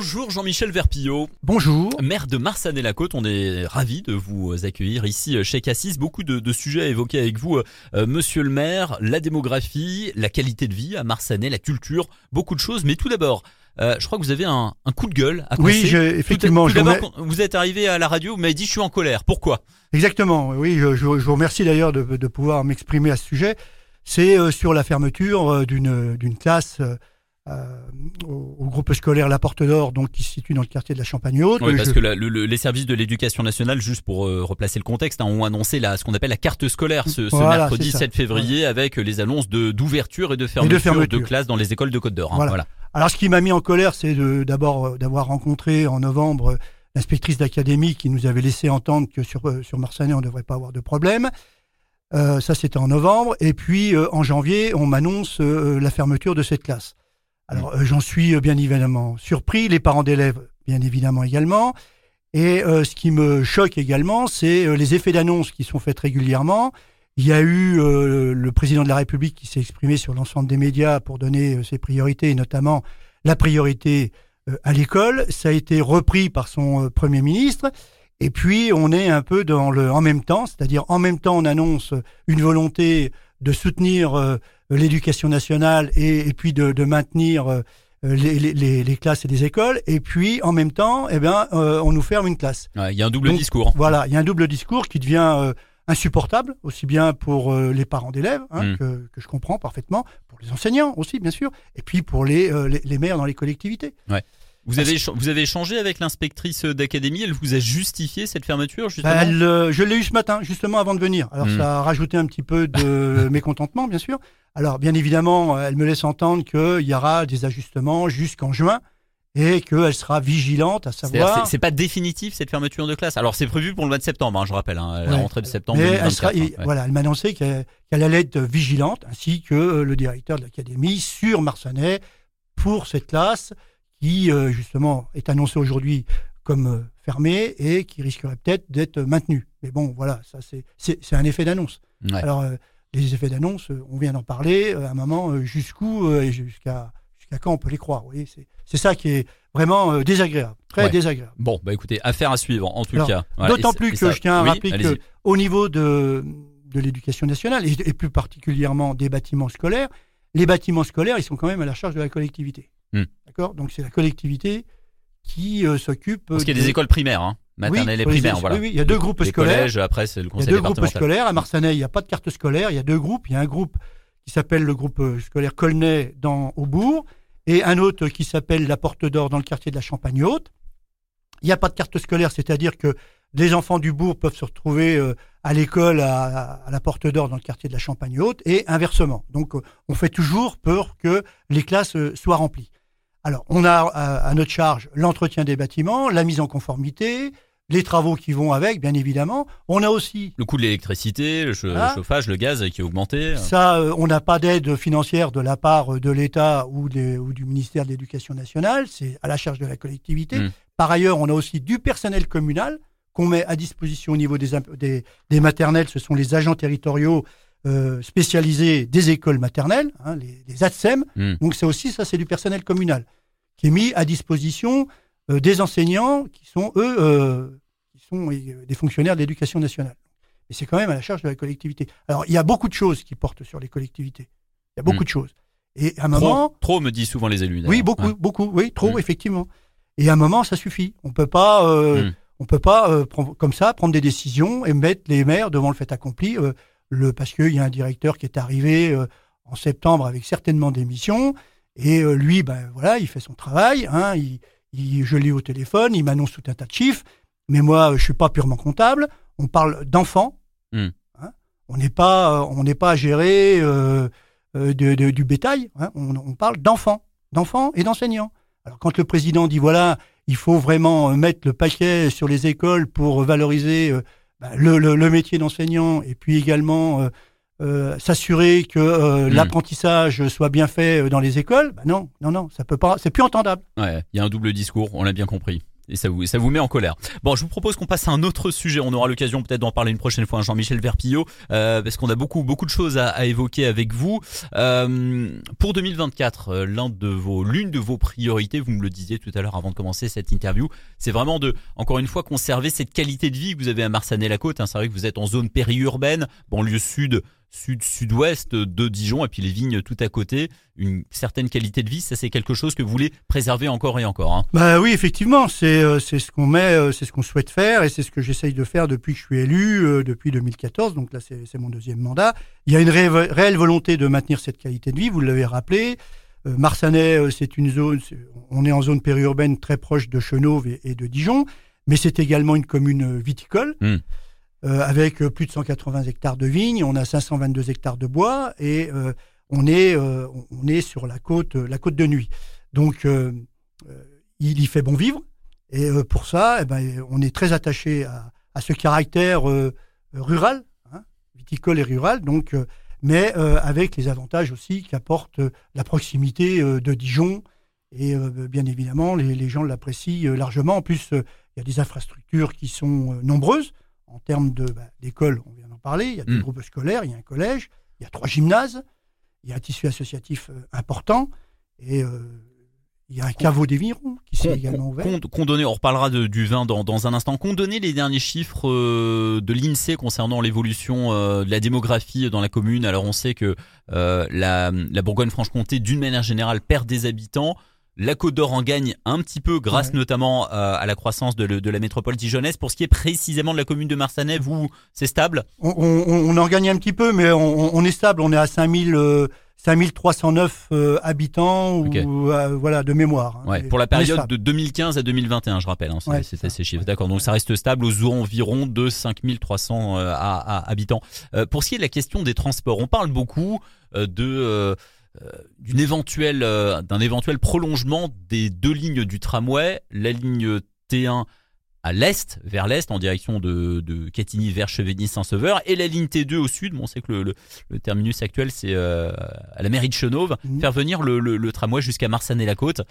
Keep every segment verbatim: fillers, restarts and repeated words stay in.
Bonjour Jean-Michel Verpillot. Bonjour. Maire de Marsanne-et-la-Côte, on est ravis de vous accueillir ici chez Cassis. Beaucoup de, de sujets à évoquer avec vous, euh, monsieur le maire, la démographie, la qualité de vie à Marsanne, la culture, beaucoup de choses. Mais tout d'abord, euh, je crois que vous avez un, un coup de gueule à Oui, passer. j'ai, effectivement. Tout, tout d'abord, mets... quand vous êtes arrivé à la radio, vous m'avez dit je suis en colère. Pourquoi ? Exactement, oui, je, je, je vous remercie d'ailleurs de, de pouvoir m'exprimer à ce sujet. C'est euh, sur la fermeture euh, d'une, d'une classe euh, euh, au, au groupe scolaire La Porte d'Or, donc qui se situe dans le quartier de la Champagne-Haute. Oui, parce je... que la, le, les services de l'éducation nationale, juste pour euh, replacer le contexte, hein, ont annoncé la, ce qu'on appelle la carte scolaire ce, ce voilà, mercredi sept février, voilà, avec les annonces de, d'ouverture et de fermeture, et de, fermeture. de classes dans les écoles de Côte d'Or. Hein, voilà. Voilà. Alors, ce qui m'a mis en colère, c'est de, d'abord euh, d'avoir rencontré en novembre l'inspectrice d'académie qui nous avait laissé entendre que sur, euh, sur Marsanne, on ne devrait pas avoir de problème. Euh, ça, c'était en novembre. Et puis, euh, en janvier, on m'annonce euh, la fermeture de cette classe. Alors, euh, j'en suis euh, bien évidemment surpris. Les parents d'élèves, bien évidemment également. Et euh, ce qui me choque également, c'est euh, les effets d'annonce qui sont faits régulièrement. Il y a eu euh, le président de la République qui s'est exprimé sur l'ensemble des médias pour donner euh, ses priorités, et notamment la priorité euh, à l'école. Ça a été repris par son euh, Premier ministre. Et puis, on est un peu dans le en même temps, c'est-à-dire en même temps, on annonce une volonté de soutenir euh, l'éducation nationale et, et puis de, de maintenir euh, les, les, les classes et les écoles. Et puis, en même temps, eh bien, euh, on nous ferme une classe. Ouais, il y a un double Donc, discours. Voilà, il y a un double discours qui devient euh, insupportable, aussi bien pour euh, les parents d'élèves, hein, mmh. que, que je comprends parfaitement, pour les enseignants aussi, bien sûr, et puis pour les, euh, les, les maires dans les collectivités. Ouais. Vous avez, vous avez échangé avec l'inspectrice d'académie, elle vous a justifié cette fermeture justement ? elle, euh, Je l'ai eu ce matin, justement avant de venir. Alors mmh. ça a rajouté un petit peu de mécontentement, bien sûr. Alors bien évidemment, elle me laisse entendre qu'il y aura des ajustements jusqu'en juin et qu'elle sera vigilante à savoir... C'est, c'est pas définitif cette fermeture de classe. Alors c'est prévu pour le mois de septembre, hein, je rappelle, hein, la ouais. rentrée de septembre Mais deux mille vingt-quatre. Elle sera, hein, ouais. Voilà, elle m'a annoncé qu'elle, qu'elle allait être vigilante, ainsi que le directeur de l'académie sur Marsanne pour cette classe qui, euh, justement, est annoncé aujourd'hui comme euh, fermé et qui risquerait peut-être d'être maintenu. Mais bon, voilà, ça c'est, c'est, c'est un effet d'annonce. Ouais. Alors, euh, les effets d'annonce, euh, on vient d'en parler, euh, à un moment, euh, jusqu'où euh, et jusqu'à, jusqu'à quand on peut les croire. Vous voyez, c'est, c'est ça qui est vraiment euh, désagréable, très ouais. désagréable. Bon, bah écoutez, affaire à suivre, en tout Alors, cas. Voilà. D'autant et plus que ça, je tiens à oui, rappeler allez-y. qu'au niveau de, de l'éducation nationale, et, et plus particulièrement des bâtiments scolaires, les bâtiments scolaires, ils sont quand même à la charge de la collectivité. Mmh. D'accord ? Donc c'est la collectivité qui euh, s'occupe. Parce qu'il y a de... des écoles primaires, hein, maternelles oui, et primaires, les... voilà. Oui, oui, il y a deux les, groupes les scolaires. Collèges, après c'est le conseil Il y a deux départemental. groupes scolaires. À Marsanne, il n'y a pas de carte scolaire. Il y a deux groupes. Il y a un groupe qui s'appelle le groupe scolaire Colnay dans au bourg et un autre qui s'appelle La Porte d'Or dans le quartier de la Champagne-Haute. Il n'y a pas de carte scolaire, c'est-à-dire que les enfants du bourg peuvent se retrouver euh, à l'école à, à la Porte d'Or dans le quartier de la Champagne-Haute et inversement. Donc, euh, on fait toujours peur que les classes euh, soient remplies. Alors, on a à, à notre charge l'entretien des bâtiments, la mise en conformité, les travaux qui vont avec, bien évidemment. On a aussi... Le coût de l'électricité, le ah, chauffage, le gaz qui a augmenté. Ça, euh, on n'a pas d'aide financière de la part de l'État ou, des, ou du ministère de l'Éducation nationale. C'est à la charge de la collectivité. Mmh. Par ailleurs, on a aussi du personnel communal qu'on met à disposition au niveau des, des, des maternelles. Ce sont les agents territoriaux euh, spécialisés des écoles maternelles, hein, les, les A T S E M. Mmh. Donc c'est aussi, ça c'est du personnel communal, qui est mis à disposition euh, des enseignants qui sont, eux, euh, qui sont euh, des fonctionnaires de l'éducation nationale. Et c'est quand même à la charge de la collectivité. Alors il y a beaucoup de choses qui portent sur les collectivités. Il y a beaucoup mmh. de choses. Et à un trop, moment... Trop, me disent souvent les élus. Oui, beaucoup, ouais. beaucoup, oui, trop, mmh. effectivement. Et à un moment, ça suffit. On peut pas... Euh, mmh. On ne peut pas, euh, prendre, comme ça, prendre des décisions et mettre les maires devant le fait accompli, euh, le, parce qu'il y a un directeur qui est arrivé euh, en septembre avec certainement des missions, et euh, lui, ben voilà, il fait son travail, hein, il, il, je l'ai au téléphone, il m'annonce tout un tas de chiffres, mais moi, je ne suis pas purement comptable, on parle d'enfants, mmh. hein, on n'est pas, on n'est pas à gérer euh, de, de, du bétail, hein, on, on parle d'enfants, d'enfants et d'enseignants. Alors quand le président dit, voilà, il faut vraiment mettre le paquet sur les écoles pour valoriser euh, bah, le, le, le métier d'enseignant et puis également euh, euh, s'assurer que euh, mmh. l'apprentissage soit bien fait dans les écoles. Bah non, non, non, ça peut pas, c'est plus entendable. Ouais, il y a un double discours, on l'a bien compris. Et ça vous, ça vous met en colère. Bon, je vous propose qu'on passe à un autre sujet. On aura l'occasion peut-être d'en parler une prochaine fois, hein, Jean-Michel Verpillot, euh, parce qu'on a beaucoup, beaucoup de choses à, à évoquer avec vous. Euh, pour deux mille vingt-quatre, euh, l'un de vos, l'une de vos priorités, vous me le disiez tout à l'heure avant de commencer cette interview, c'est vraiment de, encore une fois, conserver cette qualité de vie que vous avez à Marsanais-la-Côte. Hein. C'est vrai que vous êtes en zone périurbaine, banlieue sud, sud, sud-ouest de Dijon, et puis les vignes tout à côté. Une certaine qualité de vie, ça c'est quelque chose que vous voulez préserver encore et encore. Hein. Bah oui, effectivement, c'est euh, c'est ce qu'on met, euh, c'est ce qu'on souhaite faire, et c'est ce que j'essaye de faire depuis que je suis élu, euh, depuis deux mille quatorze. Donc là, c'est c'est mon deuxième mandat. Il y a une ré- réelle volonté de maintenir cette qualité de vie. Vous l'avez rappelé. Euh, Marsanais, euh, c'est une zone. C'est, on est en zone périurbaine très proche de Chenôve et, et de Dijon, mais c'est également une commune viticole. Mmh. Euh, avec plus de cent quatre-vingts hectares de vignes, on a cinq cent vingt-deux hectares de bois et euh, on est euh, on est sur la côte la côte de Nuits. Donc euh, euh, il y fait bon vivre et euh, pour ça, eh ben, on est très attaché à, à ce caractère euh, rural, hein, viticole et rural. Donc, euh, mais euh, avec les avantages aussi qu'apporte euh, la proximité euh, de Dijon et euh, bien évidemment les, les gens l'apprécient euh, largement. En plus, euh, il y a des infrastructures qui sont euh, nombreuses. En termes de, bah, d'école, on vient d'en parler, il y a des mmh. groupes scolaires, il y a un collège, il y a trois gymnases, il y a un tissu associatif euh, important, et euh, il y a un caveau des vignerons qui s'est con, également ouvert. Con, condonné, on reparlera de, du vin dans, dans un instant. Condonner les derniers chiffres euh, de l'INSEE concernant l'évolution euh, de la démographie dans la commune. Alors on sait que euh, la, la Bourgogne-Franche-Comté, d'une manière générale, perd des habitants. La Côte d'Or en gagne un petit peu grâce ouais. notamment euh, à la croissance de, le, de la métropole dijonnaise. Pour ce qui est précisément de la commune de Marsanais, vous, c'est stable ? on, on, on en gagne un petit peu, mais on, on est stable. On est à cinq mille, euh, cinq mille trois cent neuf euh, habitants okay. ou, euh, voilà, de mémoire. Ouais, pour la période de deux mille quinze à deux mille vingt et un, je rappelle. Hein, c'est, ouais, c'était ces chiffres. Ouais. D'accord, donc ça reste stable aux environs de cinq mille trois cents euh, à, à habitants. Euh, pour ce qui est de la question des transports, on parle beaucoup euh, de... Euh, Euh, d'une éventuelle, euh, d'un éventuel prolongement des deux lignes du tramway, la ligne T un à l'est, vers l'est, en direction de, de Catigny vers Chevigny-Saint-Sauveur, et la ligne T deux au sud. Bon, on sait que le, le, le terminus actuel, c'est euh, à la mairie de Chenôve, mmh. faire venir le, le, le tramway jusqu'à Marsanais-la-Côte.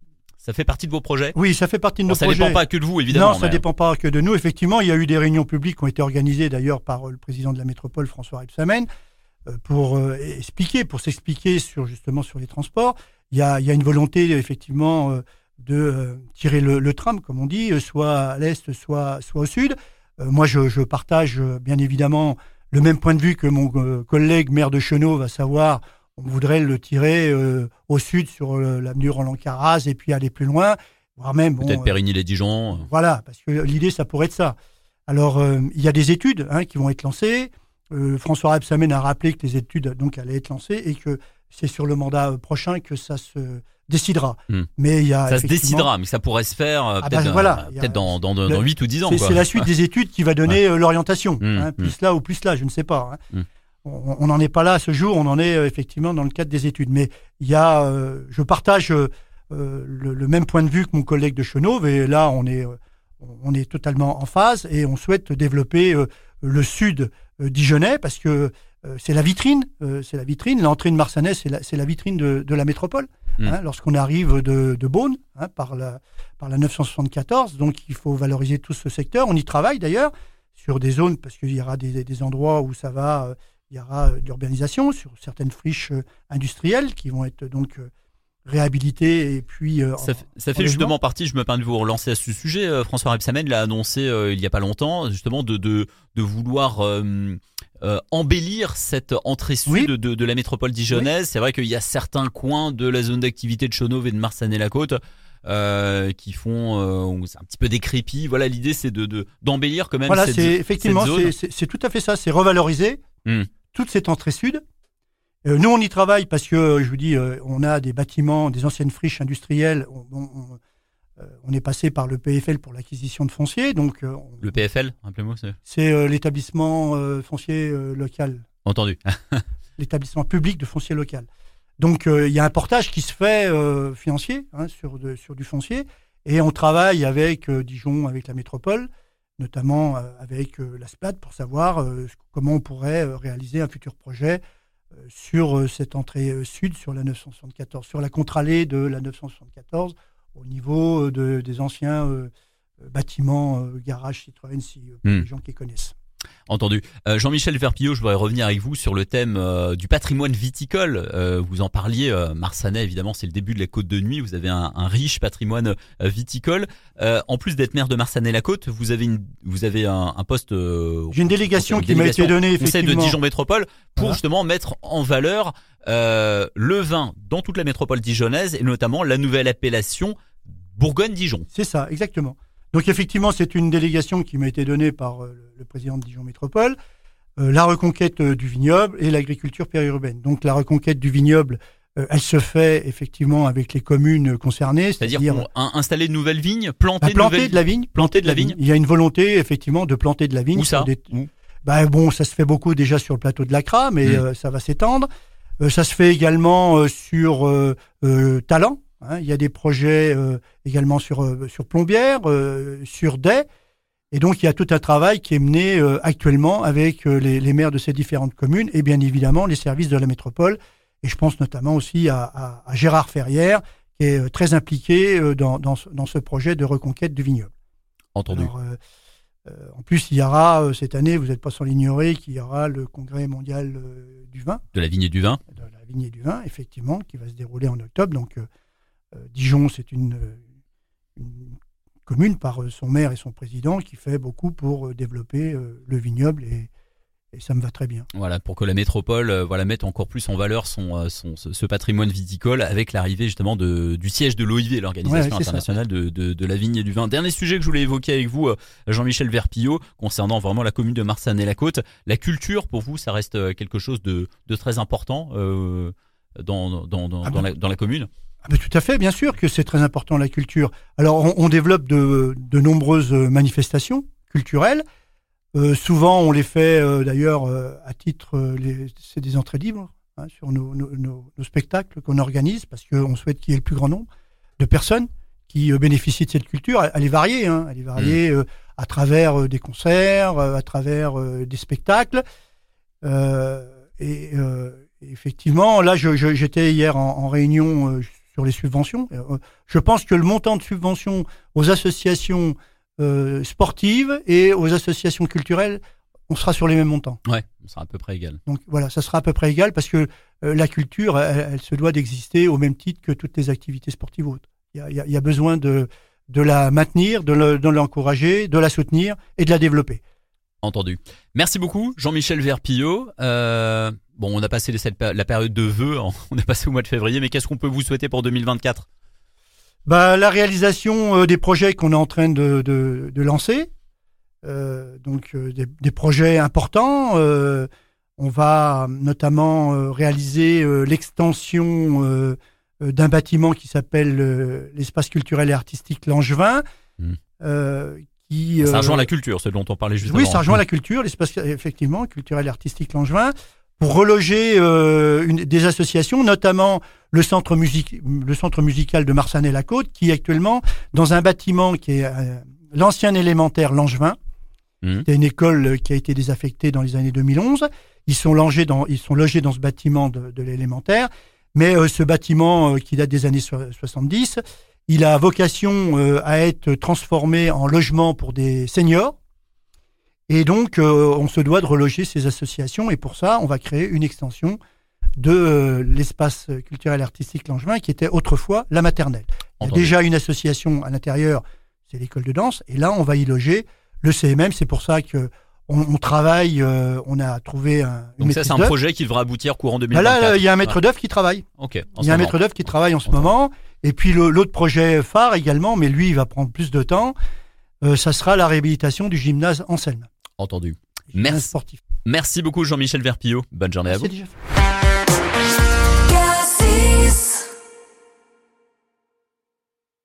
Ça fait partie de vos projets ? Oui, ça fait partie de nos bon, ça projets. Ça ne dépend pas que de vous, évidemment. Non, ça ne mais... dépend pas que de nous. Effectivement, il y a eu des réunions publiques qui ont été organisées d'ailleurs par le président de la métropole, François Rebsamen, pour euh, expliquer, pour s'expliquer sur justement sur les transports. Il y a, il y a une volonté effectivement euh, de euh, tirer le, le tram, comme on dit, soit à l'est, soit, soit au sud. Euh, moi, je, je partage euh, bien évidemment le même point de vue que mon euh, collègue maire de Chenôve, à savoir, on voudrait le tirer euh, au sud sur euh, l'avenue Roland-Carraz et puis aller plus loin, voire même... Peut-être bon, Périgny-les-Dijon. Euh, voilà, parce que l'idée, ça pourrait être ça. Alors, euh, il y a des études hein, qui vont être lancées. Euh, François Rebsamen a rappelé que les études donc allaient être lancées et que c'est sur le mandat prochain que ça se décidera. Mmh. Mais il y a ça se décidera, mais ça pourrait se faire euh, ah peut-être, bah, voilà, euh, peut-être dans, dans, dans, dans huit ou dix ans. C'est, quoi. c'est la suite des études qui va donner ouais. euh, l'orientation. Mmh, hein, plus mmh. là ou plus là, je ne sais pas. Hein. Mmh. On n'en est pas là à ce jour, on en est euh, effectivement dans le cadre des études. Mais il y a, euh, je partage euh, le, le même point de vue que mon collègue de Chenôve, et là on est, euh, on est totalement en phase et on souhaite développer euh, le sud euh, dijonnais parce que euh, c'est la vitrine, euh, c'est la vitrine. L'entrée de Marsanais, c'est la, c'est la vitrine de, de la métropole. Mmh. Hein, lorsqu'on arrive de, de Beaune, hein, par la, par la neuf cent soixante-quatorze, donc il faut valoriser tout ce secteur. On y travaille d'ailleurs sur des zones parce qu'il y aura des, des endroits où ça va, euh, il y aura de l'urbanisation sur certaines friches euh, industrielles qui vont être donc euh, réhabilité et puis euh, ça, en, fait, ça fait justement partie, je me permets de vous relancer à ce sujet, euh, François Rebsamen l'a annoncé euh, il y a pas longtemps, justement de, de, de vouloir euh, euh, embellir cette entrée sud oui. de, de la métropole dijonnaise. Oui. C'est vrai qu'il y a certains coins de la zone d'activité de Chenôve et de Marsanais-la-Côte euh, qui font euh, c'est un petit peu décrépit. Voilà, l'idée c'est de, de, d'embellir quand même voilà, cette, c'est, effectivement, cette zone. C'est, c'est, c'est tout à fait ça, c'est revaloriser mmh. toute cette entrée sud. Euh, nous, on y travaille parce que, euh, je vous dis, euh, on a des bâtiments, des anciennes friches industrielles. On, on, on, euh, on est passé par le P F L pour l'acquisition de foncier. Donc, euh, on, le P F L, rappelez-moi. C'est, c'est euh, l'établissement euh, foncier euh, local. Entendu. L'établissement public de foncier local. Donc, il euh, y a un portage qui se fait euh, financier hein, sur, de, sur du foncier. Et on travaille avec euh, Dijon, avec la métropole, notamment euh, avec euh, la S P A D pour savoir euh, comment on pourrait euh, réaliser un futur projet sur cette entrée sud, sur la neuf cent soixante-quatorze, sur la contre-allée de la neuf cent soixante-quatorze, au niveau de, des anciens euh, bâtiment, euh, garage Citroën, si, pour Hmm. les gens qui connaissent. Entendu. Euh, Jean-Michel Verpillot, je voudrais revenir avec vous sur le thème euh, du patrimoine viticole. Euh, vous en parliez, euh, Marsanais, évidemment, c'est le début de la Côte de Nuit. Vous avez un, un riche patrimoine euh, viticole. Euh, en plus d'être maire de Marsanais-la-Côte, vous avez une, vous avez un, un poste. Euh, J'ai une délégation une qui m'a été donnée, conseil de effectivement. Dijon Métropole pour Voilà. justement mettre en valeur euh, le vin dans toute la métropole dijonnaise et notamment la nouvelle appellation Bourgogne-Dijon. C'est ça, exactement. Donc effectivement, c'est une délégation qui m'a été donnée par euh, le président de Dijon Métropole, euh, la reconquête euh, du vignoble et l'agriculture périurbaine. Donc la reconquête du vignoble, euh, elle se fait effectivement avec les communes concernées, C'est-à-dire, c'est-à-dire pour un- installer de nouvelles vignes, planter, bah, de planter nouvelles de la vigne, planter de la vigne. Il y a une volonté effectivement de planter de la vigne. Où ça sur des- Où Bah bon, ça se fait beaucoup déjà sur le plateau de l'Acra, mais Mm. euh, ça va s'étendre. Euh, ça se fait également euh, sur euh, euh, Talent. Hein. Il y a des projets euh, également sur euh, sur Plombières, euh, sur Day. Et donc il y a tout un travail qui est mené euh, actuellement avec euh, les, les maires de ces différentes communes et bien évidemment les services de la métropole. Et je pense notamment aussi à, à, à Gérard Ferrière, qui est euh, très impliqué euh, dans, dans, ce, dans ce projet de reconquête du vignoble. Entendu. Alors, euh, euh, en plus, il y aura euh, cette année, vous n'êtes pas sans l'ignorer, qu'il y aura le congrès mondial euh, du vin, De la vigne et du vin. de la vigne et du vin, effectivement, qui va se dérouler en octobre. Donc, euh, euh, Dijon, c'est une, euh, une commune par euh, son maire et son président qui fait beaucoup pour euh, développer euh, le vignoble et, et ça me va très bien. Voilà, pour que la métropole euh, voilà, mette encore plus en valeur son, euh, son, ce, ce patrimoine viticole avec l'arrivée justement de, du siège de l'O I V, l'Organisation Ouais, c'est internationale de, de, de la vigne et du vin. Dernier sujet que je voulais évoquer avec vous, euh, Jean-Michel Verpillot, concernant vraiment la commune de Marsanais-la-Côte. La culture, pour vous, ça reste euh, quelque chose de, de très important euh, dans, dans, dans, Ah dans, bon la, dans la commune. Ah ben, tout à fait, bien sûr que c'est très important la culture. Alors on, on développe de, de nombreuses manifestations culturelles. Euh, souvent on les fait euh, d'ailleurs euh, à titre, euh, les, c'est des entrées libres hein, sur nos, nos, nos, nos spectacles qu'on organise parce qu'on souhaite qu'il y ait le plus grand nombre de personnes qui euh, bénéficient de cette culture. Elle, elle est variée, hein, elle est variée euh, à travers euh, des concerts, euh, à travers euh, des spectacles. Euh, et euh, effectivement, là je, je, j'étais hier en, en réunion euh, sur les subventions. Euh, je pense que le montant de subventions aux associations euh, sportives et aux associations culturelles, on sera sur les mêmes montants. Ouais, ça sera à peu près égal. Donc voilà, ça sera à peu près égal parce que euh, la culture, elle, elle se doit d'exister au même titre que toutes les activités sportives ou autres. Il y a, il y a, il y a besoin de, de la maintenir, de, le, de l'encourager, de la soutenir et de la développer. Entendu. Merci beaucoup, Jean-Michel Verpillot. Euh, bon, on a passé cette, la période de vœux, on est passé au mois de février, mais qu'est-ce qu'on peut vous souhaiter pour deux mille vingt-quatre ? Bah, la réalisation euh, des projets qu'on est en train de, de, de lancer, euh, donc euh, des, des projets importants. Euh, on va notamment euh, réaliser euh, l'extension euh, euh, d'un bâtiment qui s'appelle euh, l'espace culturel et artistique Langevin. Mmh. Euh, qui, Ça euh, rejoint la culture, ce dont on parlait juste oui, avant. ça rejoint la culture, l'espace effectivement culturel et artistique Langevin, pour reloger euh, une, des associations, notamment le centre, musique, le centre musical de Marsanais-la-Côte, qui est actuellement dans un bâtiment qui est euh, l'ancien élémentaire Langevin. Mmh. C'est une école qui a été désaffectée dans les années deux mille onze. Ils sont logés dans, ils sont logés dans ce bâtiment de, de l'élémentaire. Mais euh, ce bâtiment euh, qui date des années soixante-dix, il a vocation euh, à être transformé en logement pour des seniors. Et donc, euh, on se doit de reloger ces associations. Et pour ça, on va créer une extension de euh, l'espace culturel et artistique Langevin, qui était autrefois la maternelle. Il y a Entendu. déjà une association à l'intérieur, c'est l'école de danse. Et là, on va y loger le C M M. C'est pour ça que on, on travaille, euh, on a trouvé un, une Donc ça, maîtrise c'est un d'œuvre. projet qui devra aboutir courant deux mille Bah vingt-quatre. là, il y a un maître d'œuvre qui travaille. Ok. en Il y ce a un moment. maître d'œuvre qui travaille en ce Entendu. moment. Et puis le- l'autre projet phare également, mais lui, il va prendre plus de temps. Euh, ça sera la réhabilitation du gymnase Anselme. Entendu. Gymnase Merci. sportif. Merci beaucoup, Jean-Michel Verpillot. Bonne journée à vous. C'est déjà fait.